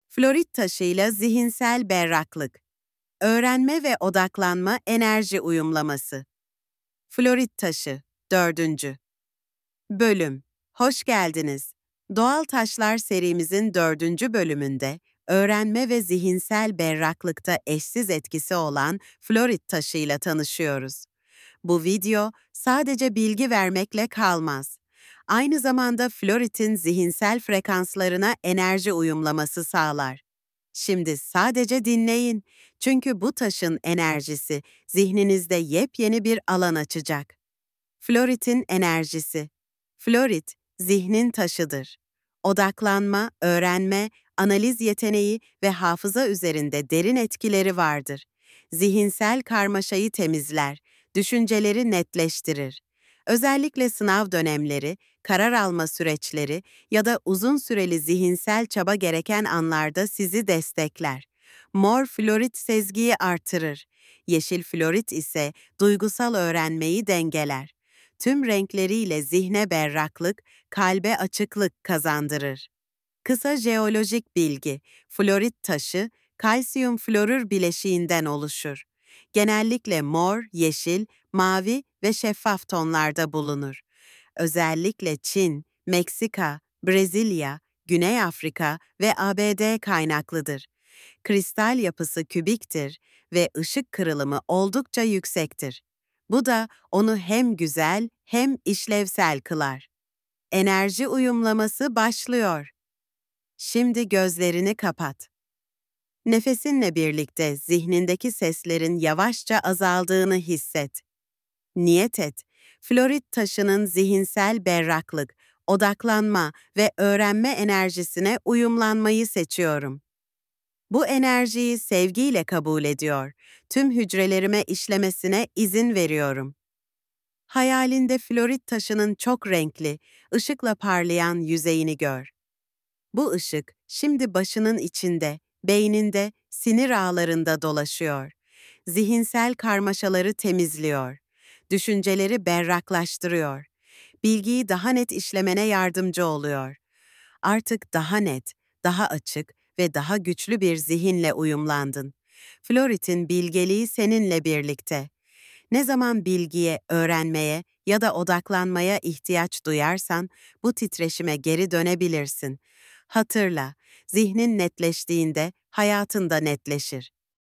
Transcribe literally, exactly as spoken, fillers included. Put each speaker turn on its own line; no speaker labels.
Florit taşıyla zihinsel berraklık, öğrenme ve odaklanma enerji uyumlaması. Florit taşı, dördüncü. Bölüm, hoş geldiniz. Doğal Taşlar serimizin dördüncü bölümünde, öğrenme ve zihinsel berraklıkta eşsiz etkisi olan florit taşıyla tanışıyoruz. Bu video sadece bilgi vermekle kalmaz. Aynı zamanda floritin zihinsel frekanslarına enerji uyumlaması sağlar. Şimdi sadece dinleyin, çünkü bu taşın enerjisi zihninizde yepyeni bir alan açacak. Floritin enerjisi. Florit, zihnin taşıdır. Odaklanma, öğrenme, analiz yeteneği ve hafıza üzerinde derin etkileri vardır. Zihinsel karmaşayı temizler, düşünceleri netleştirir. Özellikle sınav dönemleri, karar alma süreçleri ya da uzun süreli zihinsel çaba gereken anlarda sizi destekler. Mor florit sezgiyi artırır. Yeşil florit ise duygusal öğrenmeyi dengeler. Tüm renkleriyle zihne berraklık, kalbe açıklık kazandırır. Kısa jeolojik bilgi, florit taşı, kalsiyum florür bileşiğinden oluşur. Genellikle mor, yeşil, mavi ve şeffaf tonlarda bulunur. Özellikle Çin, Meksika, Brezilya, Güney Afrika ve A B D kaynaklıdır. Kristal yapısı kübiktir ve ışık kırılımı oldukça yüksektir. Bu da onu hem güzel hem işlevsel kılar. Enerji uyumlaması başlıyor. Şimdi gözlerini kapat. Nefesinle birlikte zihnindeki seslerin yavaşça azaldığını hisset. Niyet et, florit taşının zihinsel berraklık, odaklanma ve öğrenme enerjisine uyumlanmayı seçiyorum. Bu enerjiyi sevgiyle kabul ediyor, tüm hücrelerime işlemesine izin veriyorum. Hayalinde florit taşının çok renkli, ışıkla parlayan yüzeyini gör. Bu ışık şimdi başının içinde, beyninde, sinir ağlarında dolaşıyor. Zihinsel karmaşaları temizliyor. Düşünceleri berraklaştırıyor. Bilgiyi daha net işlemene yardımcı oluyor. Artık daha net, daha açık ve daha güçlü bir zihinle uyumlandın. Florit'in bilgeliği seninle birlikte. Ne zaman bilgiye, öğrenmeye ya da odaklanmaya ihtiyaç duyarsan bu titreşime geri dönebilirsin. Hatırla, zihnin netleştiğinde hayatın da netleşir.